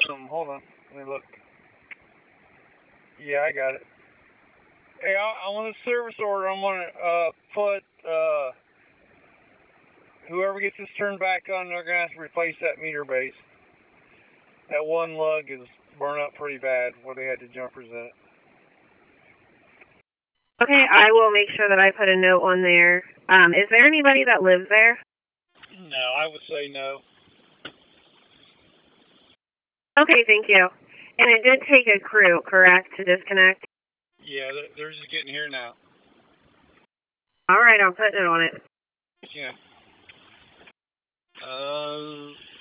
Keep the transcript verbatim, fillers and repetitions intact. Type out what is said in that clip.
Um, hold on. Let me look. Yeah, I got it. Hey, I, on the service order, I'm gonna uh, put uh, whoever gets this turned back on, they're gonna have to replace that meter base. That one lug is burned up pretty bad where they had the jumpers in it. Okay, I will make sure that I put a note on there. Um, is there anybody that lives there? No, I would say no. Okay, thank you. And it did take a crew, correct, to disconnect? Yeah, they're, they're just getting here now. All right, I'll put it on it. Yeah. Uh,